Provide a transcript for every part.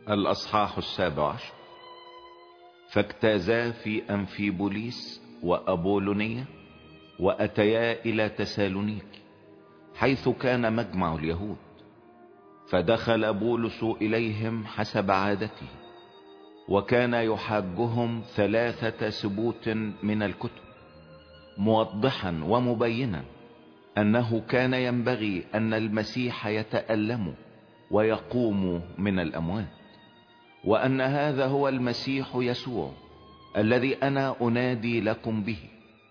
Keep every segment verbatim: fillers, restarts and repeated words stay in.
الأصحاح السابع عشر. فاجتازا في أنفيبوليس وأبولونية وأتيا إلى تسالونيك حيث كان مجمع اليهود، فدخل بولس إليهم حسب عادته، وكان يحاجهم ثلاثة سبوت من الكتب، موضحا ومبينا أنه كان ينبغي أن المسيح يتألم ويقوم من الأموات، وأن هذا هو المسيح يسوع الذي أنا أنادي لكم به.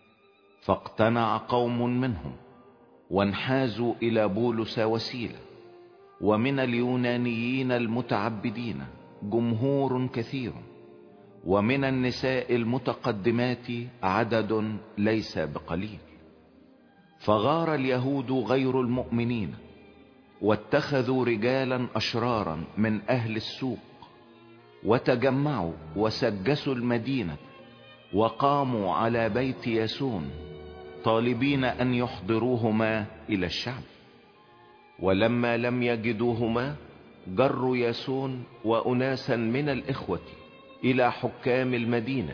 فاقتنع قوم منهم وانحازوا إلى بولس وسيلة، ومن اليونانيين المتعبدين جمهور كثير، ومن النساء المتقدمات عدد ليس بقليل. فغار اليهود غير المؤمنين، واتخذوا رجالا أشرارا من أهل السوق، وتجمعوا وسجسوا المدينة، وقاموا على بيت ياسون طالبين أن يحضروهما إلى الشعب. ولما لم يجدوهما جروا ياسون وأناسا من الإخوة إلى حكام المدينة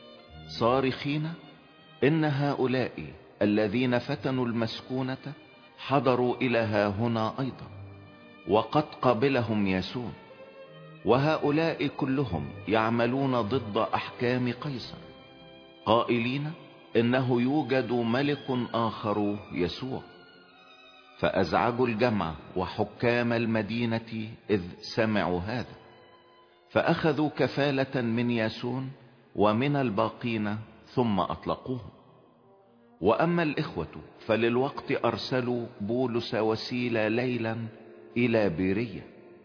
صارخين إن هؤلاء الذين فتنوا المسكونة حضروا إلى ها هنا أيضا، وقد قبلهم ياسون، وهؤلاء كلهم يعملون ضد أحكام قيصر، قائلين إنه يوجد ملك آخر يسوع. فأزعجوا الجمع وحكام المدينة إذ سمعوا هذا، فأخذوا كفالة من ياسون ومن الباقين ثم أطلقوهم. وأما الإخوة فللوقت أرسلوا بولس وسيلة ليلا إلى بيرية،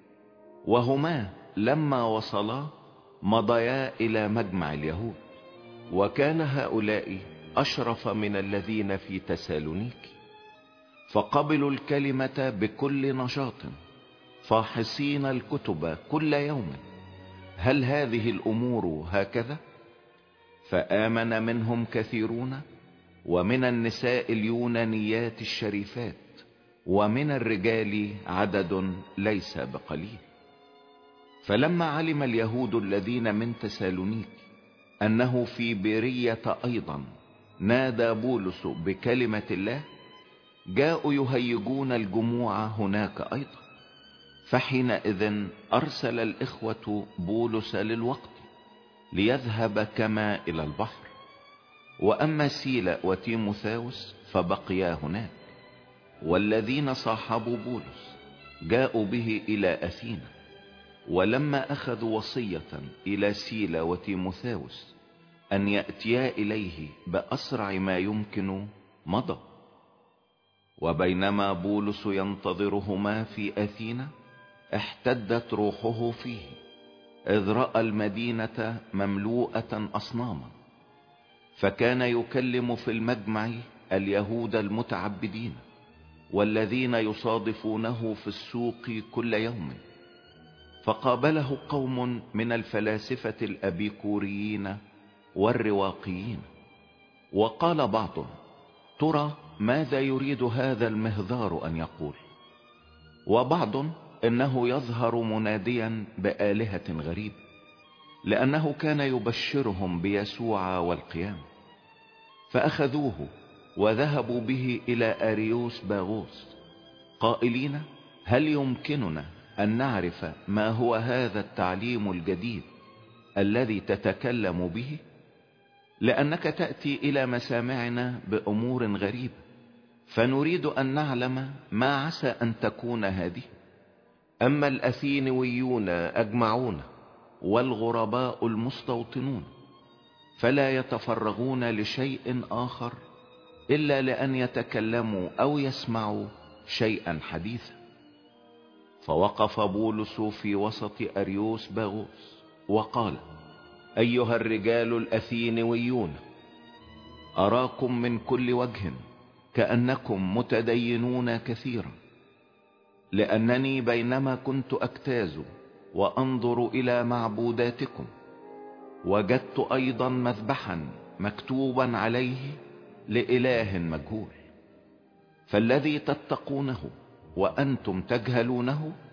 وهما لما وصلا مضيا إلى مجمع اليهود، وكان هؤلاء أشرف من الذين في تسالونيك، فقبلوا الكلمة بكل نشاط، فاحصين الكتب كل يوم هل هذه الأمور هكذا. فآمن منهم كثيرون، ومن النساء اليونانيات الشريفات، ومن الرجال عدد ليس بقليل. فلما علم اليهود الذين من تسالونيك أنه في بيرية أيضا نادى بولس بكلمة الله، جاءوا يهيجون الجموع هناك أيضا. فحينئذ أرسل الإخوة بولس للوقت ليذهب كما إلى البحر، وأما سيلا وتيموثاوس فبقيا هناك. والذين صاحبوا بولس جاءوا به إلى أثينا، ولما أخذوا وصية إلى سيلا وتيموثاوس أن يأتيا إليه بأسرع ما يمكن مضى. وبينما بولس ينتظرهما في أثينا احتدت روحه فيه، إذ رأى المدينة مملوءة أصناما، فكان يكلم في المجمع اليهود المتعبدين والذين يصادفونه في السوق كل يوم. فقابله قوم من الفلاسفة الأبيكوريين والرواقيين، وقال بعضهم: ترى ماذا يريد هذا المهذار أن يقول؟ وبعض إنه يظهر مناديا بآلهة غريبة، لأنه كان يبشرهم بيسوع والقيام. فأخذوه وذهبوا به إلى أريوس باغوس قائلين: هل يمكننا أن نعرف ما هو هذا التعليم الجديد الذي تتكلم به؟ لأنك تأتي إلى مسامعنا بأمور غريبة، فنريد أن نعلم ما عسى أن تكون هذه. أما الأثينويون أجمعون والغرباء المستوطنون فلا يتفرغون لشيء آخر إلا لأن يتكلموا أو يسمعوا شيئا حديثا. فوقف بولس في وسط أريوس باغوس وقال: أيها الرجال الأثينويون، أراكم من كل وجه كأنكم متدينون كثيرا، لأنني بينما كنت أجتاز وأنظر إلى معبوداتكم وجدت أيضا مذبحا مكتوبا عليه لإله مجهول. فالذي تتقونه وأنتم تجهلونه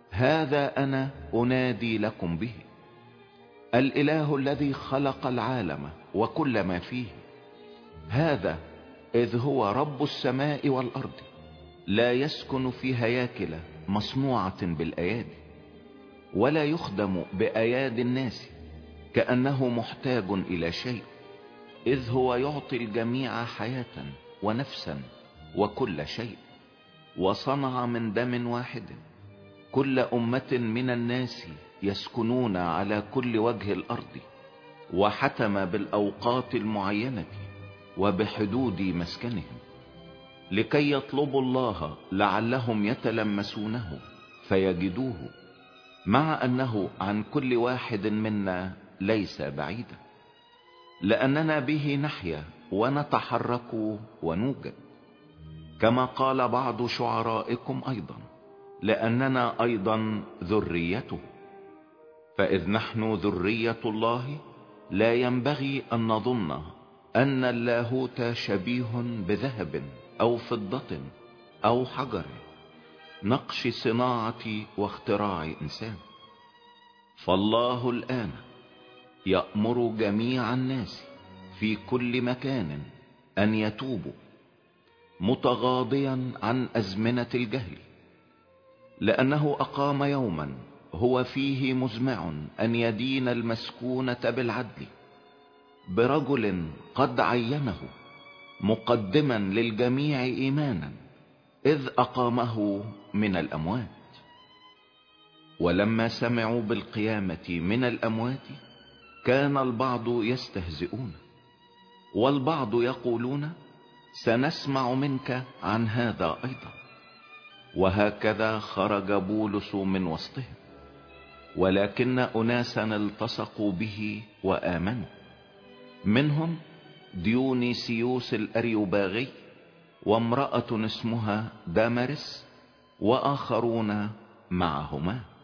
هذا أنا أنادي لكم به. الإله الذي خلق العالم وكل ما فيه، هذا إذ هو رب السماء والأرض، لا يسكن في هياكل مصنوعة بالأيادي، ولا يخدم بأيادي الناس كأنه محتاج إلى شيء، إذ هو يعطي الجميع حياة ونفسا وكل شيء. وصنع من دم واحد كل أمة من الناس يسكنون على كل وجه الأرض، وحتم بالأوقات المعينة وبحدود مسكنهم، لكي يطلبوا الله لعلهم يتلمسونه فيجدوه، مع أنه عن كل واحد منا ليس بعيدا، لأننا به نحيا ونتحرك ونوجد. كما قال بعض شعرائكم أيضا: لأننا أيضا ذريته. فإذ نحن ذرية الله، لا ينبغي أن نظن أن اللاهوت شبيه بذهب أو فضة أو حجر، نقش صناعة واختراع إنسان. فالله الآن يأمر جميع الناس في كل مكان أن يتوبوا، متغاضيا عن أزمنة الجهل، لأنه أقام يوما هو فيه مزمع أن يدين المسكونة بالعدل، برجل قد عينه، مقدما للجميع إيمانا، إذ أقامه من الأموات. ولما سمعوا بالقيامة من الأموات، كان البعض يستهزئون، والبعض يقولون: سنسمع منك عن هذا أيضا. وهكذا خرج بولس من وسطهم، ولكن أناسا التصقوا به وآمنوا، منهم ديونيسيوس الأريوباغي، وامرأة اسمها دامرس، وآخرون معهما.